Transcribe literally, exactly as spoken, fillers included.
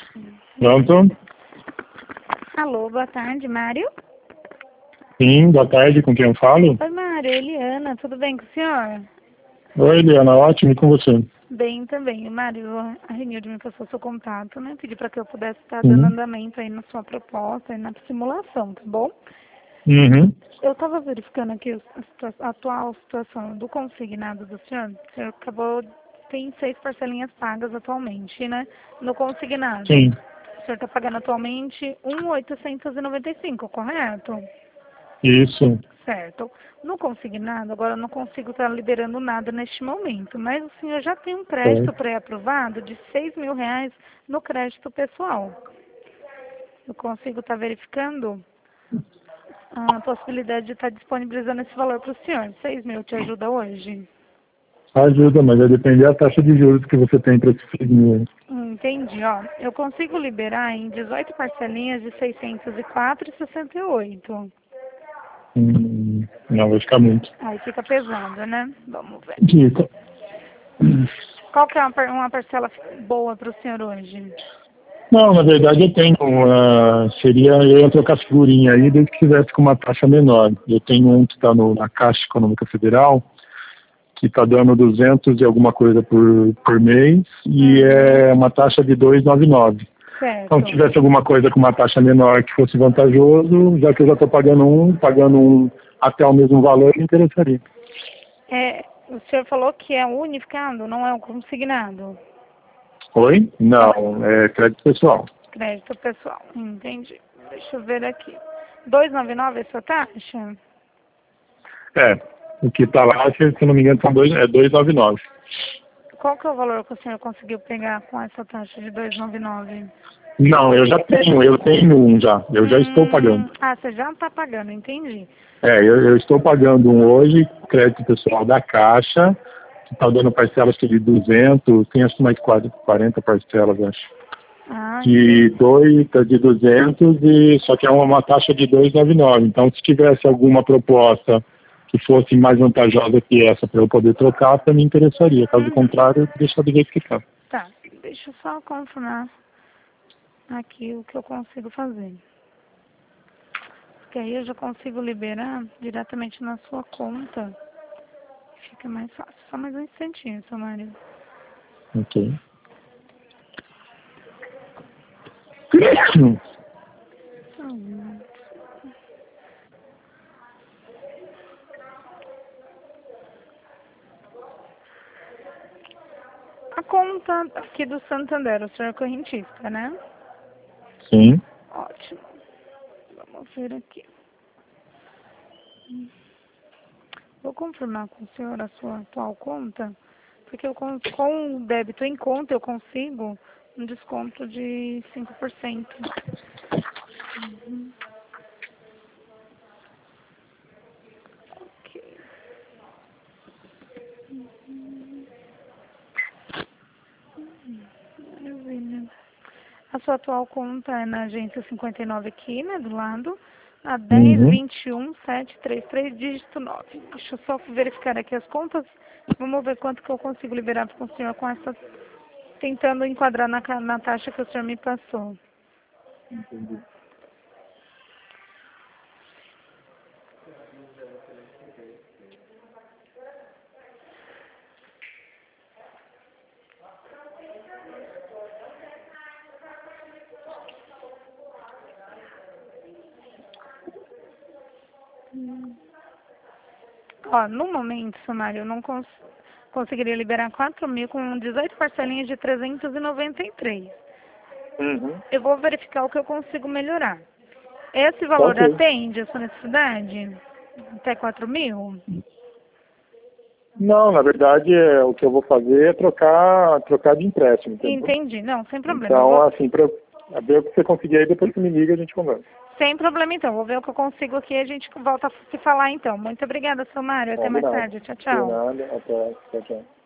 Pronto? Alô, boa tarde, Mário? Sim, boa tarde, com quem eu falo? Oi, Mário, Eliana, tudo bem com o senhor? Oi, Eliana, ótimo, e com você? Bem também. Mário, a Renilde me passou seu contato, né? Pedi para que eu pudesse estar dando Uhum. andamento aí na sua proposta, aí na simulação, tá bom? Uhum. Eu estava verificando aqui a, situa- a atual situação do consignado do senhor. O senhor acabou, tem seis parcelinhas pagas atualmente, né? No consignado. Sim, O senhor está pagando atualmente um mil oitocentos e noventa e cinco, correto? isso. Certo. No consignado, agora eu não consigo estar liberando nada neste momento, mas o senhor já tem um crédito Certo. pré-aprovado de seis mil reais no crédito pessoal. Eu consigo estar verificando a possibilidade de estar disponibilizando esse valor para o senhor. Seis mil te ajuda hoje? Ajuda, mas vai depender da taxa de juros que você tem para esses seis mil. Hum, Entendi, ó. Eu consigo liberar em dezoito parcelinhas de seiscentos e quatro vírgula sessenta e oito. Hum, não, vai ficar muito. Aí fica pesando, né? Vamos ver. Dica. Qual que é uma, par- uma parcela boa para o senhor hoje? Não, na verdade eu tenho, uh, seria eu ia trocar figurinha aí desde que tivesse com uma taxa menor. Eu tenho um que está na Caixa Econômica Federal, que está dando duzentos e alguma coisa por, por mês, e Uhum. é uma taxa de dois vírgula noventa e nove. Então, se Certo. tivesse alguma coisa com uma taxa menor que fosse vantajoso, já que eu já estou pagando um, pagando um até o mesmo valor, me interessaria. É, o senhor falou que é unificado, não é um consignado. Oi? Não é Não, é crédito pessoal. crédito pessoal. Entendi. Deixa eu ver aqui. dois vírgula noventa e nove é sua taxa? É, o que está lá, se se eu não me engano, são dois, é dois vírgula noventa e nove. Qual que é o valor que o senhor conseguiu pegar com essa taxa de dois vírgula noventa e nove? Não, eu já tenho, eu tenho um já, eu já estou pagando. Hum, ah, você já está pagando, entendi. É, eu, eu estou pagando um hoje, crédito pessoal da Caixa, que está dando parcelas que de duzentos, tem acho que mais quarenta quarenta parcelas, acho. Ah, De entendi. dois, tá de duzentos, e, só que é uma, uma taxa de dois vírgula noventa e nove. Então, se tivesse alguma proposta que fosse mais vantajosa que essa para eu poder trocar, para mim interessaria. Caso Uhum. contrário, deixar do jeito que está. Tá, deixa eu só confirmar aqui o que eu consigo fazer. Porque aí eu já consigo liberar diretamente na sua conta. Fica mais fácil. Só mais um instantinho, seu Mário. Ok. Hum. A conta aqui do Santander, o senhor é correntista, né? Sim. Ótimo. Vamos ver aqui. Vou confirmar com o senhor a sua atual conta, porque eu, com, com o débito em conta eu consigo um desconto de cinco por cento. Uhum. Ok. Maravilha. A sua atual conta é na agência cinquenta e nove aqui, né, do lado. A dez, Uhum. vinte e um, sete, trinta e três, dígito nove. Deixa eu só verificar aqui as contas. Vamos ver quanto que eu consigo liberar para o senhor com essa, tentando enquadrar na, ca- na taxa que o senhor me passou. Hum. Ó, no momento, Sumário, eu não cons conseguiria liberar quatro mil com dezoito parcelinhas de trezentos e noventa e três. Uhum. Eu vou verificar o que eu consigo melhorar. Esse valor Ok. atende a sua necessidade? Até quatro mil? Não, na verdade, é, o que eu vou fazer é trocar, trocar de empréstimo, entendeu? Entendi. Não, sem problema. Eu Então, vou... assim, para ver o que você conseguir aí, depois você me liga e a gente conversa. Sem problema, então. Vou ver o que eu consigo aqui e a gente volta a se falar, então. Muito obrigada, seu Mário. Até mais Combinado. tarde. Tchau, De tchau. nada, até, tchau, tchau.